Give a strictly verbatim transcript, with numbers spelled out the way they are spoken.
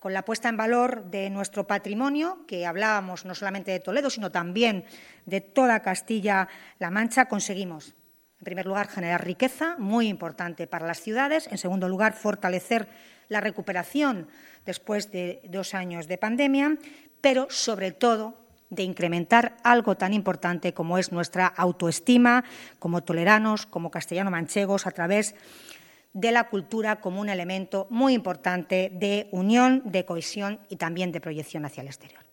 con la puesta en valor de nuestro patrimonio, que hablábamos no solamente de Toledo, sino también de toda Castilla-La Mancha, conseguimos, en primer lugar, generar riqueza, muy importante para las ciudades. En segundo lugar, fortalecer la recuperación después de dos años de pandemia, pero, sobre todo, de incrementar algo tan importante como es nuestra autoestima como toleranos, como castellano-manchegos, a través de la cultura como un elemento muy importante de unión, de cohesión y también de proyección hacia el exterior.